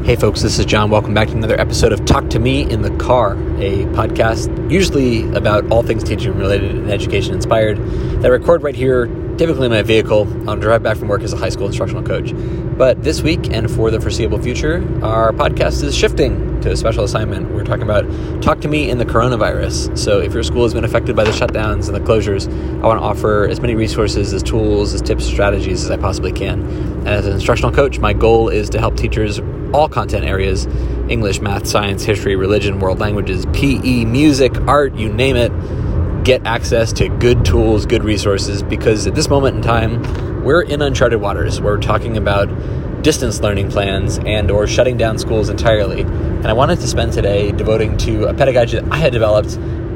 Hey folks, this is John. Welcome back to another episode of Talk to Me in the Car, a podcast usually about all things teaching related and education inspired that I record right here, typically in my vehicle on drive back from work as a high school instructional coach. But this week and for the foreseeable future, our podcast is shifting to a special assignment. We're talking about Talk to Me in the Coronavirus. So if your school has been affected by the shutdowns and the closures, I want to offer as many resources, as tools, as tips, strategies as I possibly can. And as an instructional coach, my goal is to help teachers all content areas, English, math, science, history, religion, world languages, PE, music, art, you name it, get access to good tools, good resources, because at this moment in time, we're in uncharted waters. We're talking about distance learning plans and or shutting down schools entirely. And I wanted to spend today devoting to a pedagogy that I had developed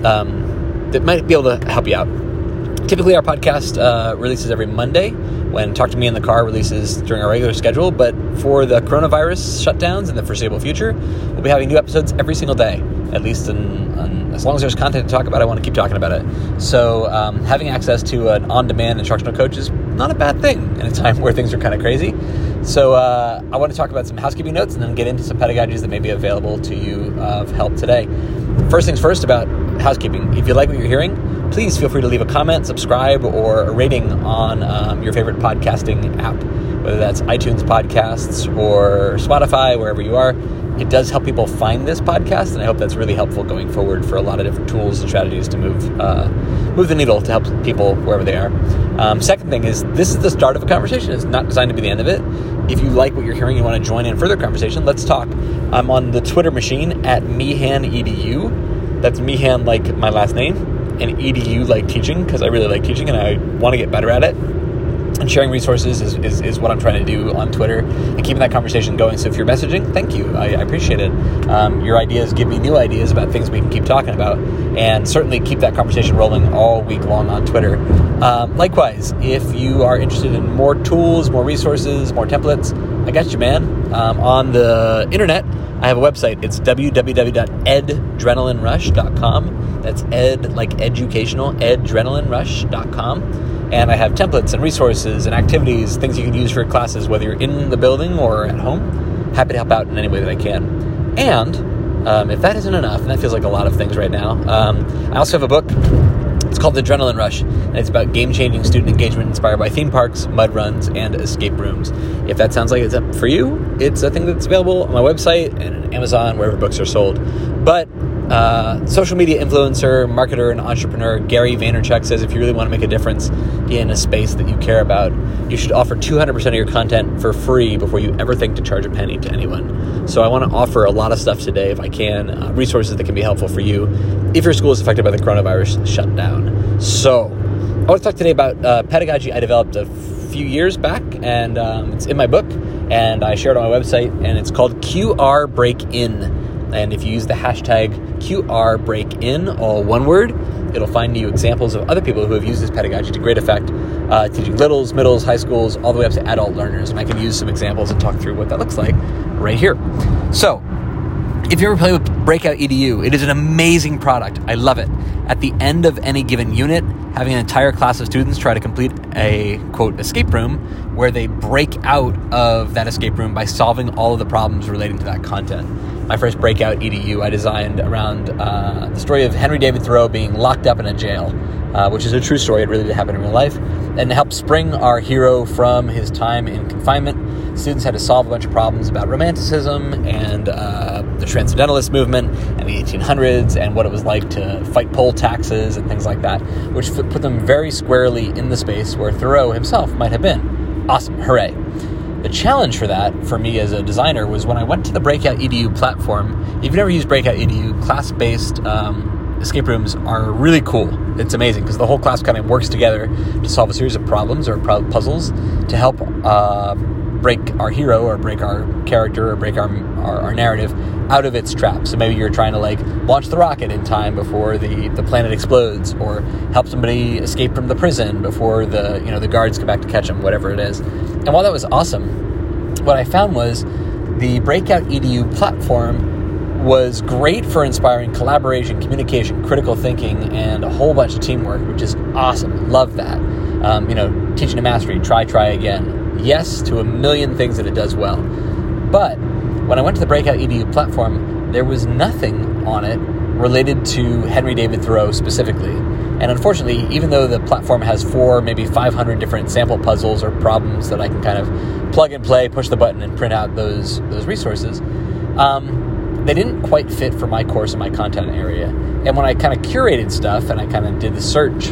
that might be able to help you out. Typically, our podcast releases every Monday when Talk to Me in the Car releases during our regular schedule. But for the coronavirus shutdowns in the foreseeable future, we'll be having new episodes every single day, at least as long as there's content to talk about. I want to keep talking about it. So having access to an on-demand instructional coach is not a bad thing in a time where things are kind of crazy. So I want to talk about some housekeeping notes and then get into some pedagogies that may be available to you of help today. First things first about housekeeping. If you like what you're hearing, please feel free to leave a comment, subscribe, or a rating on your favorite podcasting app, whether that's iTunes podcasts or Spotify, wherever you are. It does help people find this podcast, and I hope that's really helpful going forward for a lot of different tools and strategies to move the needle to help people wherever they are. Second thing is, this is the start of a conversation. It's not designed to be the end of it. If you like what you're hearing, you want to join in further conversation, let's talk. I'm on the Twitter machine at MeehanEDU. That's Meehan like my last name, and EDU like teaching, because I really like teaching and I want to get better at it. And sharing resources is what I'm trying to do on Twitter and keeping that conversation going. So if you're messaging, thank you. I appreciate it. Your ideas give me new ideas about things we can keep talking about, and certainly keep that conversation rolling all week long on Twitter. Likewise, if you are interested in more tools, more resources, more templates, I got you, man. On the internet, I have a website. It's www.edrenalinerush.com. That's ed like educational, edrenalinerush.com. And I have templates and resources and activities, things you can use for your classes, whether you're in the building or at home. Happy to help out in any way that I can. And if that isn't enough, and that feels like a lot of things right now, I also have a book. It's called The Adrenaline Rush, and it's about game-changing student engagement inspired by theme parks, mud runs, and escape rooms. If that sounds like it's up for you, it's a thing that's available on my website and on Amazon, wherever books are sold. But social media influencer, marketer, and entrepreneur Gary Vaynerchuk says if you really want to make a difference in a space that you care about, you should offer 200% of your content for free before you ever think to charge a penny to anyone. So I want to offer a lot of stuff today, if I can, resources that can be helpful for you if your school is affected by the coronavirus shutdown. So I want to talk today about pedagogy I developed a few years back, and it's in my book, and I shared it on my website, and it's called QR Break-In. And if you use the hashtag QR Break-In, all one word, it'll find you examples of other people who have used this pedagogy to great effect, teaching littles, middles, high schools, all the way up to adult learners. And I can use some examples and talk through what that looks like right here. So, if you ever play with Breakout EDU, it is an amazing product. I love it. At the end of any given unit, having an entire class of students try to complete a, quote, escape room, where they break out of that escape room by solving all of the problems relating to that content. My first Breakout EDU I designed around the story of Henry David Thoreau being locked up in a jail, which is a true story. It really did happen in real life. And to help spring our hero from his time in confinement, students had to solve a bunch of problems about romanticism and the Transcendentalist movement and the 1800s and what it was like to fight poll taxes and things like that, which put them very squarely in the space where Thoreau himself might have been. Awesome. Hooray. The challenge for that, for me as a designer, was when I went to the Breakout EDU platform. If you've never used Breakout EDU, class-based escape rooms are really cool. It's amazing because the whole class kind of works together to solve a series of problems or puzzles to help break our hero or break our character or break our narrative out of its trap. So maybe you're trying to launch the rocket in time before the planet explodes, or help somebody escape from the prison before the guards come back to catch them, whatever it is. And while that was awesome, what I found was the Breakout EDU platform was great for inspiring collaboration, communication, critical thinking, and a whole bunch of teamwork, which is awesome. Love that. Teaching to mastery, try again. Yes to a million things that it does well. But when I went to the Breakout EDU platform, there was nothing on it related to Henry David Thoreau specifically. And unfortunately, even though the platform has 4, maybe 500 different sample puzzles or problems that I can kind of plug and play, push the button, and print out those resources, they didn't quite fit for my course and my content area. And when I kind of curated stuff and I kind of did the search,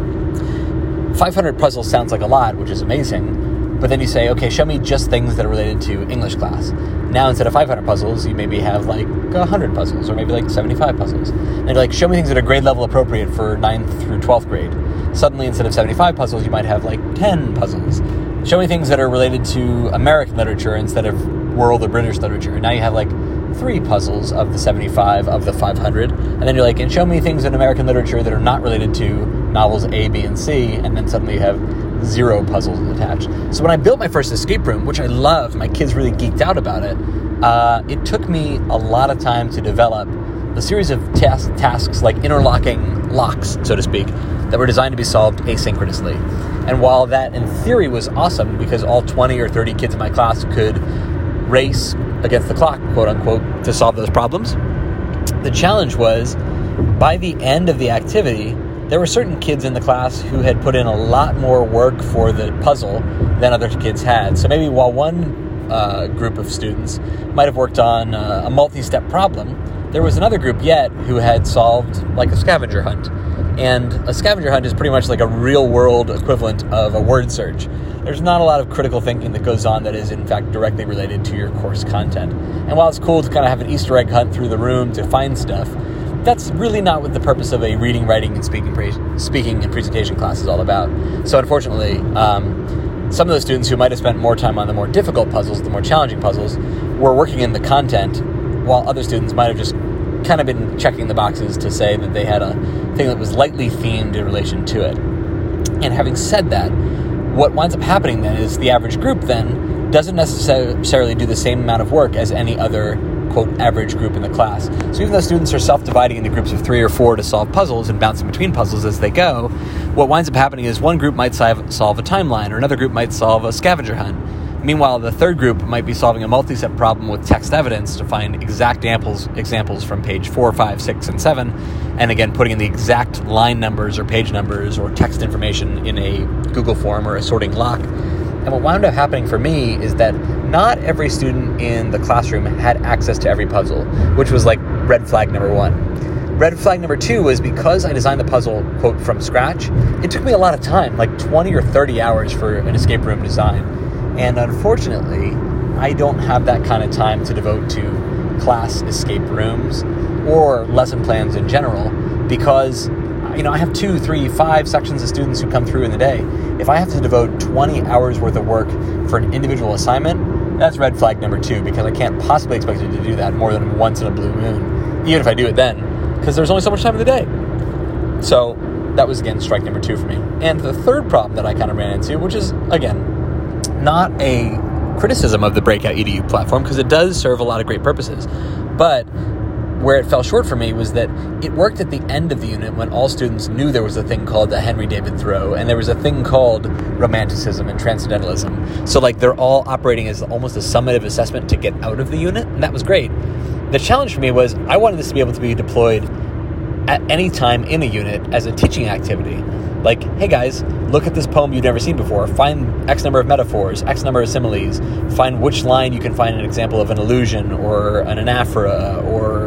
500 puzzles sounds like a lot, which is amazing. But then you say, okay, show me just things that are related to English class. Now, instead of 500 puzzles, you maybe have like 100 puzzles or maybe like 75 puzzles. And you're like, show me things that are grade level appropriate for 9th through 12th grade. Suddenly, instead of 75 puzzles, you might have like 10 puzzles. Show me things that are related to American literature instead of world or British literature. And now you have like 3 puzzles of the 75 of the 500. And then you're like, and show me things in American literature that are not related to novels A, B, and C. And then suddenly you have 0 puzzles attached. So when I built my first escape room, which I loved, my kids really geeked out about it, it took me a lot of time to develop a series of tasks like interlocking locks, so to speak, that were designed to be solved asynchronously. And while that in theory was awesome because all 20 or 30 kids in my class could race against the clock, quote unquote, to solve those problems, the challenge was by the end of the activity, there were certain kids in the class who had put in a lot more work for the puzzle than other kids had. So maybe while one group of students might have worked on a multi-step problem, there was another group yet who had solved like a scavenger hunt. And a scavenger hunt is pretty much like a real-world equivalent of a word search. There's not a lot of critical thinking that goes on that is, in fact, directly related to your course content. And while it's cool to kind of have an Easter egg hunt through the room to find stuff, that's really not what the purpose of a reading, writing, and speaking and presentation class is all about. So unfortunately, some of those students who might have spent more time on the more difficult puzzles, the more challenging puzzles, were working in the content, while other students might have just kind of been checking the boxes to say that they had a thing that was lightly themed in relation to it. And having said that, what winds up happening then is the average group then doesn't necessarily do the same amount of work as any other, quote, average group in the class. So even though students are self-dividing into groups of 3 or 4 to solve puzzles and bouncing between puzzles as they go, what winds up happening is one group might solve a timeline, or another group might solve a scavenger hunt. Meanwhile, the third group might be solving a multi-step problem with text evidence to find exact examples from page 4, 5, 6, and 7, and again, putting in the exact line numbers or page numbers or text information in a Google form or a sorting lock. And what wound up happening for me is that not every student in the classroom had access to every puzzle, which was like red flag number 1. Red flag number 2 was because I designed the puzzle, quote, from scratch, it took me a lot of time, like 20 or 30 hours for an escape room design. And unfortunately, I don't have that kind of time to devote to class escape rooms or lesson plans in general because, I have 2, 3, 5 sections of students who come through in the day. If I have to devote 20 hours worth of work for an individual assignment, that's red flag number 2 because I can't possibly expect you to do that more than once in a blue moon, even if I do it then, because there's only so much time in the day. So that was, again, strike number 2 for me. And the third problem that I kind of ran into, which is, again, not a criticism of the Breakout EDU platform because it does serve a lot of great purposes, but where it fell short for me was that it worked at the end of the unit when all students knew there was a thing called the Henry David Thoreau and there was a thing called romanticism and transcendentalism. So like they're all operating as almost a summative assessment to get out of the unit, and that was great. The challenge for me was I wanted this to be able to be deployed at any time in a unit as a teaching activity. Like, hey guys, look at this poem you've never seen before. Find X number of metaphors, X number of similes. Find which line you can find an example of an allusion or an anaphora or,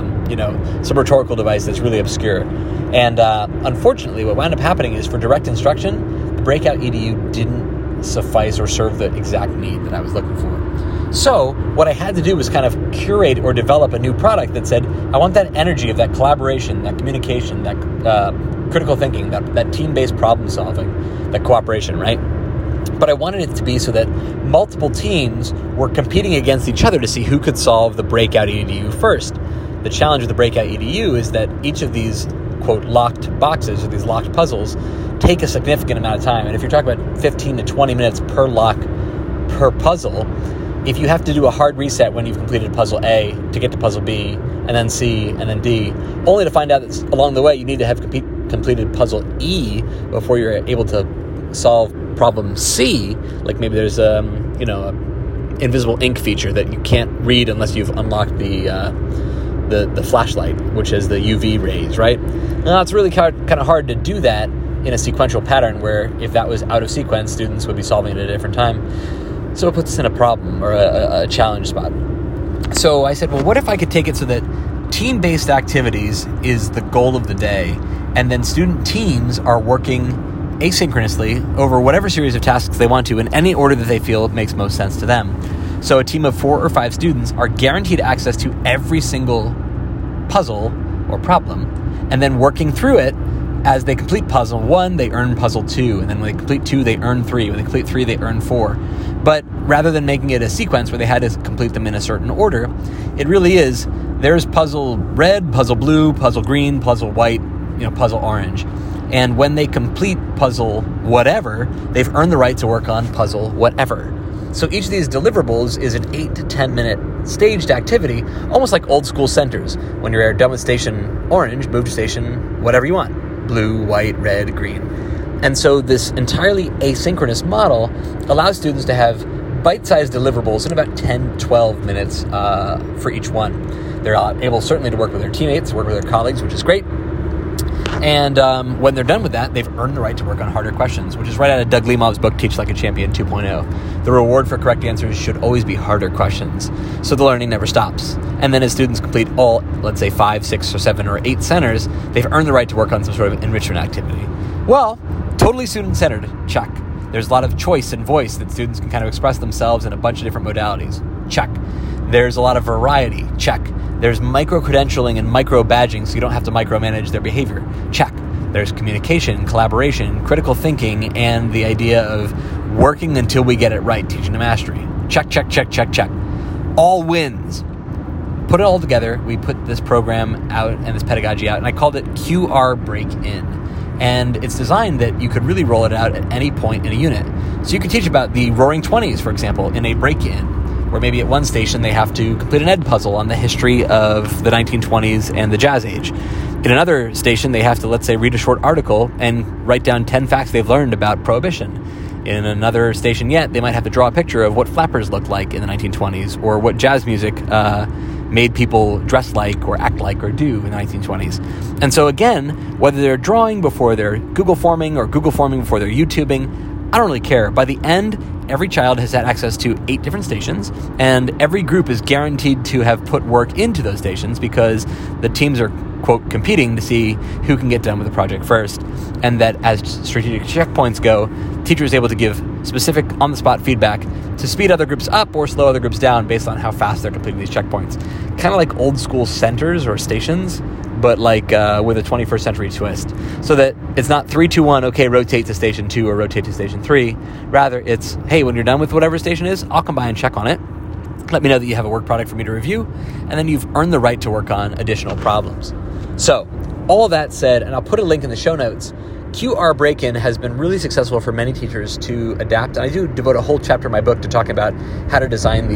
some rhetorical device that's really obscure. And unfortunately, what wound up happening is for direct instruction, the Breakout EDU didn't suffice or serve the exact need that I was looking for. So what I had to do was kind of curate or develop a new product that said, I want that energy of that collaboration, that communication, that critical thinking, that team-based problem solving, that cooperation, right? But I wanted it to be so that multiple teams were competing against each other to see who could solve the Breakout EDU first. The challenge of the Breakout EDU is that each of these, quote, locked boxes or these locked puzzles take a significant amount of time. And if you're talking about 15 to 20 minutes per lock per puzzle, if you have to do a hard reset when you've completed puzzle A to get to puzzle B, and then C, and then D, only to find out that along the way you need to have completed puzzle E before you're able to solve problem C, like maybe there's a invisible ink feature that you can't read unless you've unlocked the flashlight, which is the UV rays, right? Now, it's really kind of hard to do that in a sequential pattern where if that was out of sequence, students would be solving it at a different time. So it puts us in a problem or a challenge spot. So I said, well, what if I could take it so that team-based activities is the goal of the day, and then student teams are working asynchronously over whatever series of tasks they want to in any order that they feel makes most sense to them. So a team of 4 or 5 students are guaranteed access to every single puzzle or problem, and then working through it. As they complete puzzle 1, they earn puzzle 2, and then when they complete 2, they earn 3. When they complete 3, they earn 4. But rather than making it a sequence where they had to complete them in a certain order, it really is, there's puzzle red, puzzle blue, puzzle green, puzzle white, puzzle orange. And when they complete puzzle whatever, they've earned the right to work on puzzle whatever. So each of these deliverables is an 8 to 10 minute staged activity, almost like old school centers. When you're done with station orange, move to station whatever you want. Blue, white, red, green. And so this entirely asynchronous model allows students to have bite-sized deliverables in about 10, 12 minutes for each one. They're able certainly to work with their teammates, work with their colleagues, which is great. And when they're done with that, they've earned the right to work on harder questions, which is right out of Doug Limov's book, Teach Like a Champion 2.0. The reward for correct answers should always be harder questions, so the learning never stops. And then as students complete all, let's say, 5, 6, or 7, or 8 centers, they've earned the right to work on some sort of enrichment activity. Well, totally student-centered, check. There's a lot of choice and voice that students can kind of express themselves in a bunch of different modalities, check. There's a lot of variety, check. There's micro-credentialing and micro-badging, so you don't have to micromanage their behavior. Check. There's communication, collaboration, critical thinking, and the idea of working until we get it right, teaching to mastery. Check, check, check, check, check. All wins. Put it all together. We put this program out and this pedagogy out, and I called it QR Break-In. And it's designed that you could really roll it out at any point in a unit. So you could teach about the Roaring Twenties, for example, in a break-in, where maybe at one station they have to complete an ed puzzle on the history of the 1920s and the Jazz Age. In another station, they have to, let's say, read a short article and write down 10 facts they've learned about Prohibition. In another station yet, they might have to draw a picture of what flappers looked like in the 1920s, or what jazz music made people dress like or act like or do in the 1920s. And so again, whether they're drawing before they're Google forming or Google forming before they're YouTubing, I don't really care. By the end, every child has had access to 8 different stations, and every group is guaranteed to have put work into those stations because the teams are, quote, competing to see who can get done with the project first. And that as strategic checkpoints go, teacher is able to give specific on-the-spot feedback to speed other groups up or slow other groups down based on how fast they're completing these checkpoints. Kind of like old school centers or stations, but like with a 21st century twist. So that it's not 3, 2, 1, okay, rotate to station 2 or rotate to station 3. Rather, it's, hey, when you're done with whatever station is, I'll come by and check on it. Let me know that you have a work product for me to review, and then you've earned the right to work on additional problems. So, all that said, and I'll put a link in the show notes, QR Break-In has been really successful for many teachers to adapt. And I do devote a whole chapter in my book to talking about how to design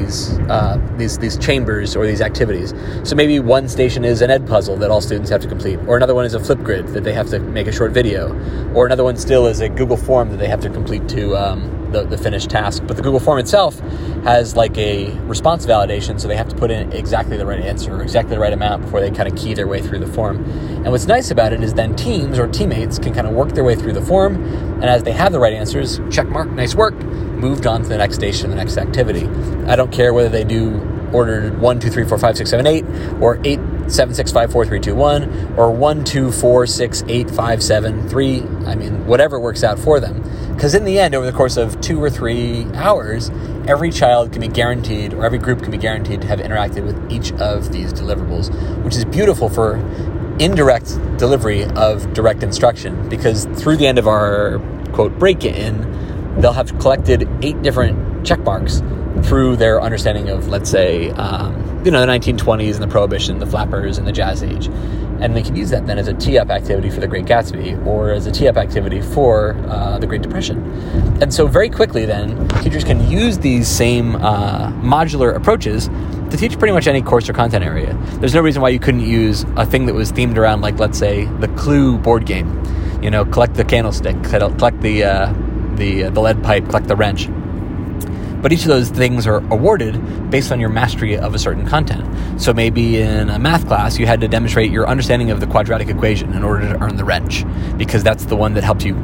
these chambers or these activities. So maybe one station is an ed puzzle that all students have to complete, or another one is a flip grid that they have to make a short video, or another one still is a Google form that they have to complete to the finished task. But the Google form itself has like a response validation, so they have to put in exactly the right answer or exactly the right amount before they kind of key their way through the form. And what's nice about it is then teams or teammates can kind of work their way through the form, and as they have the right answers, check mark, nice work, moved on to the next station, the next activity. I don't care whether they do ordered 1, 2, 3, 4, 5, 6, 7, 8, or 8, 7, 6, 5, 4, 3, 2, 1, or 1, 2, 4, 6, 8, 5, 7, 3, I mean, whatever works out for them. Because in the end, over the course of 2 or 3 hours, every child can be guaranteed, or every group can be guaranteed to have interacted with each of these deliverables, which is beautiful for indirect delivery of direct instruction, because through the end of our, quote, break-in, they'll have collected 8 different check marks through their understanding of, let's say, the 1920s and the Prohibition, the flappers, and the Jazz Age. And they can use that then as a tee-up activity for the Great Gatsby, or as a tee-up activity for the Great Depression. And so very quickly then, teachers can use these same modular approaches to teach pretty much any course or content area. There's no reason why you couldn't use a thing that was themed around, like, let's say, the Clue board game. Collect the candlestick, collect the lead pipe, collect the wrench. But each of those things are awarded based on your mastery of a certain content. So maybe in a math class, you had to demonstrate your understanding of the quadratic equation in order to earn the wrench, because that's the one that helped you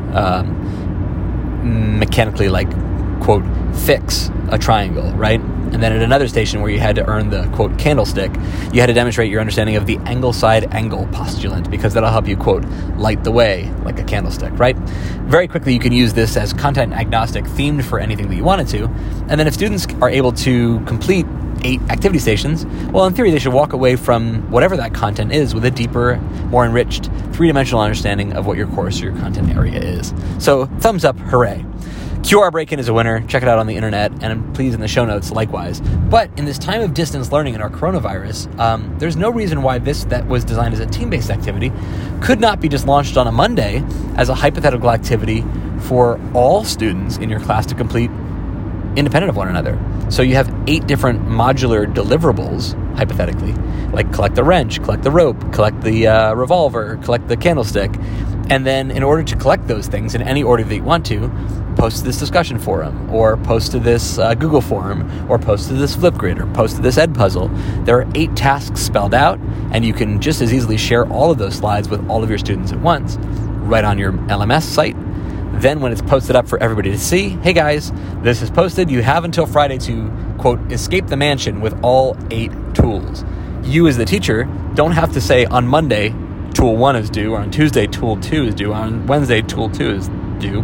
mechanically, like, quote, fix a triangle, right? And then at another station where you had to earn the, quote, candlestick, you had to demonstrate your understanding of the angle side angle postulant, because that'll help you, quote, light the way like a candlestick, right? Very quickly, you can use this as content agnostic, themed for anything that you wanted to. And then if students are able to complete 8 activity stations, well, in theory, they should walk away from whatever that content is with a deeper, more enriched, 3-dimensional understanding of what your course or your content area is. So, thumbs up, hooray. QR Break-In is a winner. Check it out on the internet, and please in the show notes likewise. But in this time of distance learning in our coronavirus, there's no reason why this that was designed as a team-based activity could not be just launched on a Monday as a hypothetical activity for all students in your class to complete independent of one another. So you have 8 different modular deliverables, hypothetically, like collect the wrench, collect the rope, collect the revolver, collect the candlestick. And then in order to collect those things in any order that you want to, post to this discussion forum, or post to this Google form, or post to this Flipgrid, or post to this Edpuzzle. There are 8 tasks spelled out, and you can just as easily share all of those slides with all of your students at once, right on your LMS site. Then when it's posted up for everybody to see, hey guys, this is posted. You have until Friday to, quote, escape the mansion with all 8 tools. You as the teacher don't have to say on Monday, tool 1 is due, or on Tuesday, tool 2 is due, on Wednesday, tool 2 is due,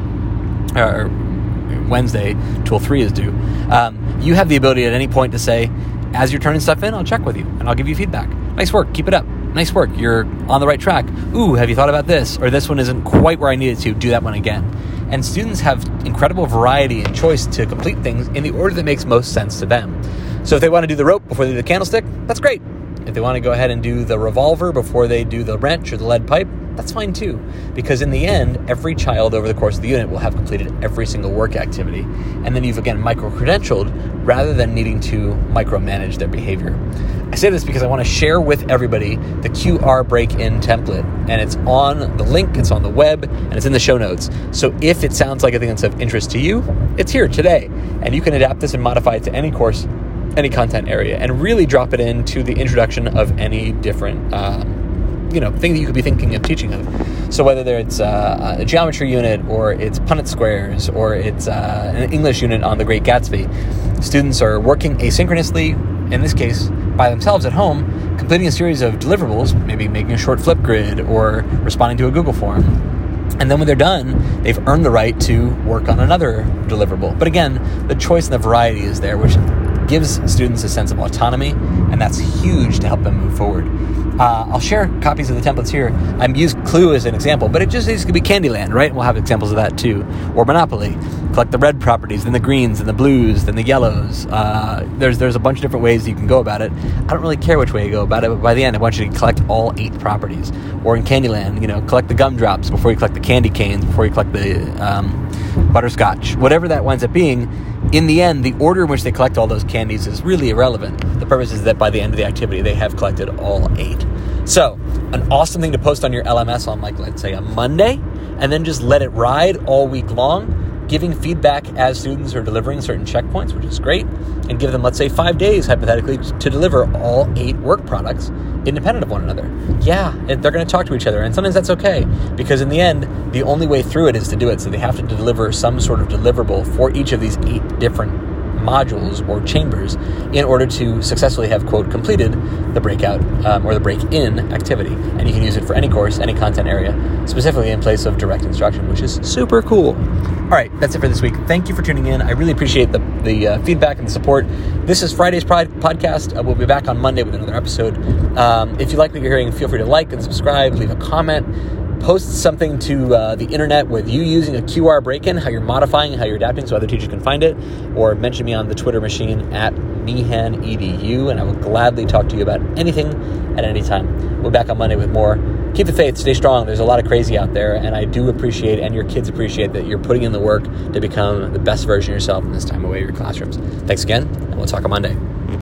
or Wednesday, tool 3 is due. You have the ability at any point to say, as you're turning stuff in, I'll check with you, and I'll give you feedback. Nice work, keep it up. Nice work, you're on the right track. Ooh, have you thought about this? Or this one isn't quite where I need it to, do that one again. And students have incredible variety and choice to complete things in the order that makes most sense to them. So if they want to do the rope before they do the candlestick, that's great. If they want to go ahead and do the revolver before they do the wrench or the lead pipe, that's fine too. Because in the end, every child over the course of the unit will have completed every single work activity. And then you've again micro-credentialed rather than needing to micromanage their behavior. I say this because I want to share with everybody the QR Break-In template. And it's on the link, it's on the web, and it's in the show notes. So if it sounds like a thing that's of interest to you, it's here today. And you can adapt this and modify it to any course, any content area, and really drop it into the introduction of any different thing that you could be thinking of teaching of. So whether it's a geometry unit, or it's Punnett squares, or it's an English unit on The Great Gatsby, students are working asynchronously, in this case, by themselves at home, completing a series of deliverables, maybe making a short Flipgrid, or responding to a Google form. And then when they're done, they've earned the right to work on another deliverable. But again, the choice and the variety is there, which gives students a sense of autonomy, and that's huge to help them move forward. I'll share copies of the templates here. I've used Clue as an example, but it just needs to be Candyland, right? We'll have examples of that too. Or Monopoly. Collect the red properties, then the greens, then the blues, then the yellows. There's a bunch of different ways you can go about it. I don't really care which way you go about it, but by the end, I want you to collect all 8 properties. Or in Candyland, collect the gumdrops before you collect the candy canes, before you collect the butterscotch. Whatever that winds up being, in the end, the order in which they collect all those candies is really irrelevant. The purpose is that by the end of the activity, they have collected all 8. So, an awesome thing to post on your LMS on, like, let's say a Monday, and then just let it ride all week long, giving feedback as students are delivering certain checkpoints, which is great, and give them, let's say, 5 days, hypothetically, to deliver all 8 work products independent of one another. Yeah, they're going to talk to each other, and sometimes that's okay, because in the end, the only way through it is to do it, so they have to deliver some sort of deliverable for each of these 8 different modules or chambers in order to successfully have, quote, completed the breakout or the break-in activity. And you can use it for any course, any content area, specifically in place of direct instruction, which is super cool. All right, that's it for this week. Thank you for tuning in. I really appreciate the feedback and the support. This is Friday's podcast. We'll be back on Monday with another episode. If you like what you're hearing, feel free to like and subscribe, leave a comment, post something to the internet with you using a QR break-in, how you're modifying, how you're adapting so other teachers can find it, or mention me on the Twitter machine at MeehanEDU, and I will gladly talk to you about anything at any time. We'll be back on Monday with more. Keep the faith, stay strong. There's a lot of crazy out there, and I do appreciate, and your kids appreciate, that you're putting in the work to become the best version of yourself in this time away in your classrooms. Thanks again, and we'll talk on Monday.